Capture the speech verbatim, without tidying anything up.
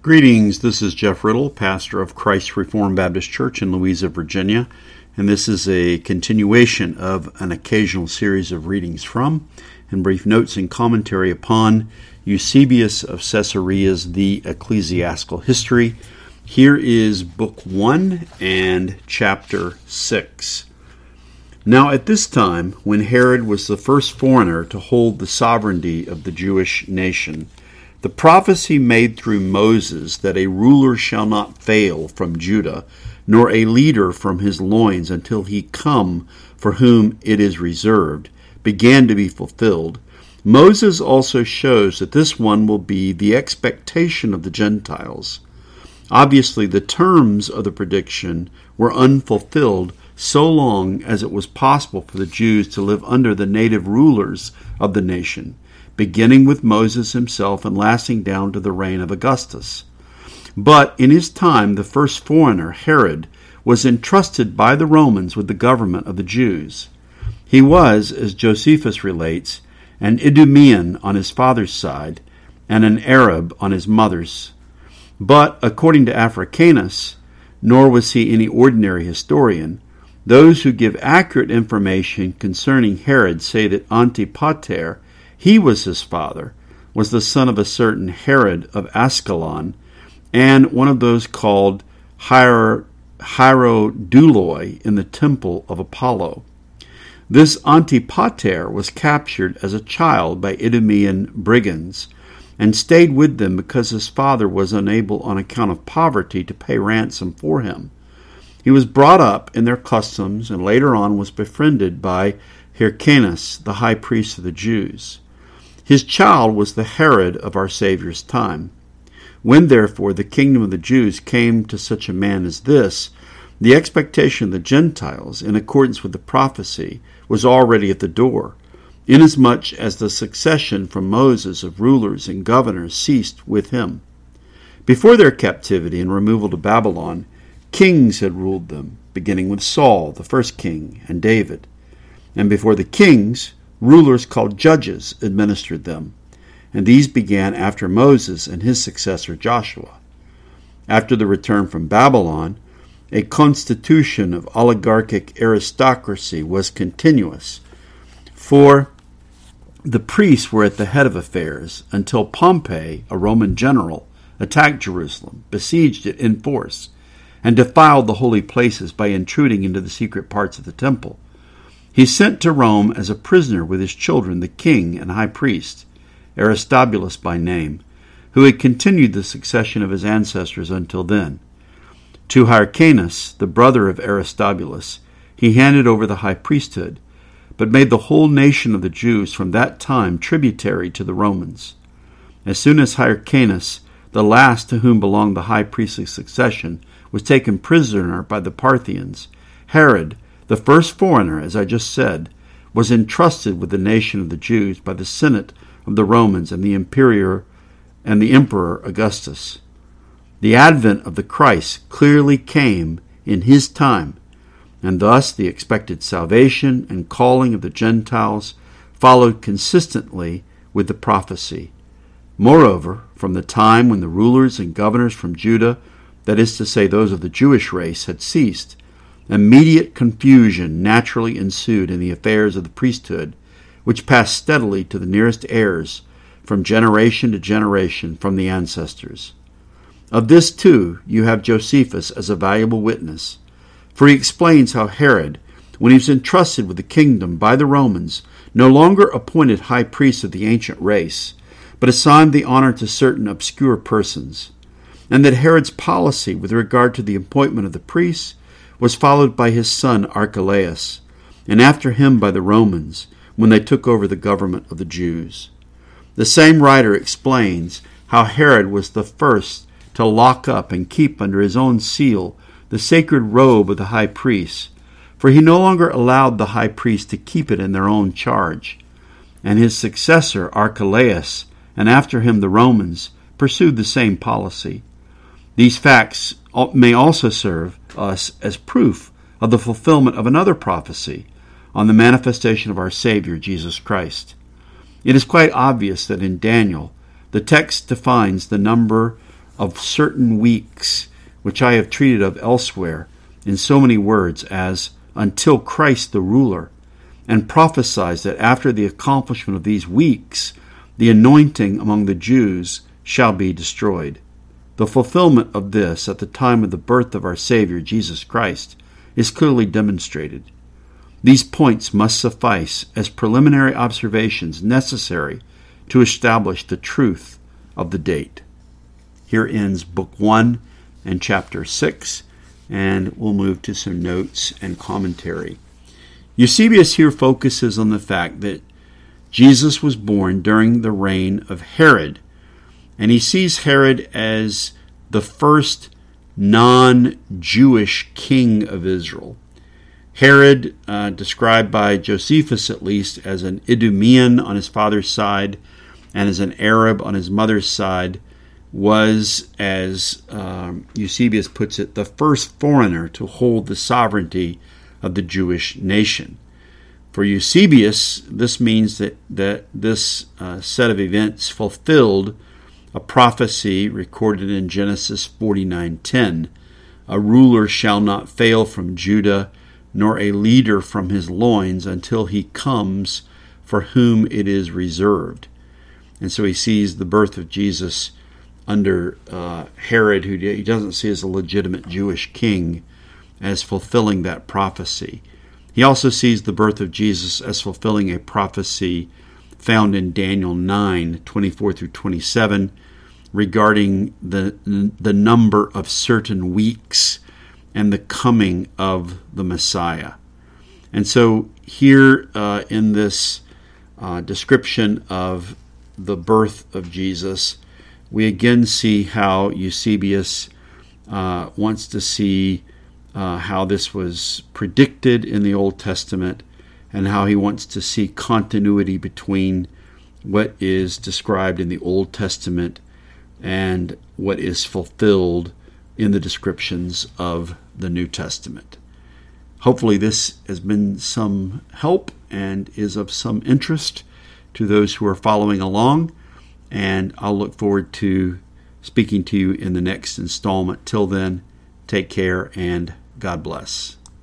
Greetings, this is Jeff Riddle, pastor of Christ Reformed Baptist Church in Louisa, Virginia, and this is a continuation of an occasional series of readings from and brief notes and commentary upon Eusebius of Caesarea's The Ecclesiastical History. Here is Book one and Chapter six. Now at this time, when Herod was the first foreigner to hold the sovereignty of the Jewish nation, the prophecy made through Moses that a ruler shall not fail from Judah, nor a leader from his loins until he come for whom it is reserved, began to be fulfilled. Moses also shows that this one will be the expectation of the Gentiles. Obviously, the terms of the prediction were unfulfilled so long as it was possible for the Jews to live under the native rulers of the nation, beginning with Moses himself and lasting down to the reign of Augustus. But in his time, the first foreigner, Herod, was entrusted by the Romans with the government of the Jews. He was, as Josephus relates, an Idumean on his father's side and an Arab on his mother's. But, according to Africanus, nor was he any ordinary historian, those who give accurate information concerning Herod say that Antipater, he was his father, was the son of a certain Herod of Ascalon, and one of those called Hier- Hieroduloi in the temple of Apollo. This Antipater was captured as a child by Idumean brigands, and stayed with them because his father was unable on account of poverty to pay ransom for him. He was brought up in their customs, and later on was befriended by Hyrcanus, the high priest of the Jews. His child was the Herod of our Savior's time. When, therefore, the kingdom of the Jews came to such a man as this, the expectation of the Gentiles, in accordance with the prophecy, was already at the door, inasmuch as the succession from Moses of rulers and governors ceased with him. Before their captivity and removal to Babylon, kings had ruled them, beginning with Saul, the first king, and David. And before the kings, rulers called judges administered them, and these began after Moses and his successor Joshua. After the return from Babylon, a constitution of oligarchic aristocracy was continuous, for the priests were at the head of affairs until Pompey, a Roman general, attacked Jerusalem, besieged it in force, and defiled the holy places by intruding into the secret parts of the temple. He sent to Rome as a prisoner with his children the king and high priest, Aristobulus by name, who had continued the succession of his ancestors until then. To Hyrcanus, the brother of Aristobulus, he handed over the high priesthood, but made the whole nation of the Jews from that time tributary to the Romans. As soon as Hyrcanus, the last to whom belonged the high priestly succession, was taken prisoner by the Parthians, Herod, the first foreigner, as I just said, was entrusted with the nation of the Jews by the Senate of the Romans and the Emperor and the Emperor Augustus. The advent of the Christ clearly came in his time, and thus the expected salvation and calling of the Gentiles followed consistently with the prophecy. Moreover, from the time when the rulers and governors from Judah, that is to say those of the Jewish race, had ceased, immediate confusion naturally ensued in the affairs of the priesthood, which passed steadily to the nearest heirs from generation to generation from the ancestors. Of this, too, you have Josephus as a valuable witness, for he explains how Herod, when he was entrusted with the kingdom by the Romans, no longer appointed high priests of the ancient race, but assigned the honor to certain obscure persons, and that Herod's policy with regard to the appointment of the priests was followed by his son Archelaus, and after him by the Romans, when they took over the government of the Jews. The same writer explains how Herod was the first to lock up and keep under his own seal the sacred robe of the high priests, for he no longer allowed the high priests to keep it in their own charge. And his successor, Archelaus, and after him the Romans, pursued the same policy. These facts may also serve us as proof of the fulfillment of another prophecy on the manifestation of our Savior, Jesus Christ. It is quite obvious that in Daniel, the text defines the number of certain weeks, which I have treated of elsewhere in so many words as until Christ the ruler, and prophesies that after the accomplishment of these weeks, the anointing among the Jews shall be destroyed. The fulfillment of this at the time of the birth of our Savior, Jesus Christ, is clearly demonstrated. These points must suffice as preliminary observations necessary to establish the truth of the date. Here ends Book one and Chapter six, and we'll move to some notes and commentary. Eusebius here focuses on the fact that Jesus was born during the reign of Herod, and he sees Herod as the first non-Jewish king of Israel. Herod, uh, described by Josephus at least as an Idumean on his father's side and as an Arab on his mother's side, was, as um, Eusebius puts it, the first foreigner to hold the sovereignty of the Jewish nation. For Eusebius, this means that, that this uh, set of events fulfilled a prophecy recorded in Genesis forty-nine ten. A ruler shall not fail from Judah, nor a leader from his loins until he comes for whom it is reserved. And so he sees the birth of Jesus under uh, Herod, who he doesn't see as a legitimate Jewish king, as fulfilling that prophecy. He also sees the birth of Jesus as fulfilling a prophecy found in Daniel nine twenty-four through twenty-seven regarding the, the number of certain weeks and the coming of the Messiah. And so here uh, in this uh, description of the birth of Jesus, we again see how Eusebius uh, wants to see uh, how this was predicted in the Old Testament, and how he wants to see continuity between what is described in the Old Testament and what is fulfilled in the descriptions of the New Testament. Hopefully this has been some help and is of some interest to those who are following along, and I'll look forward to speaking to you in the next installment. Till then, take care and God bless.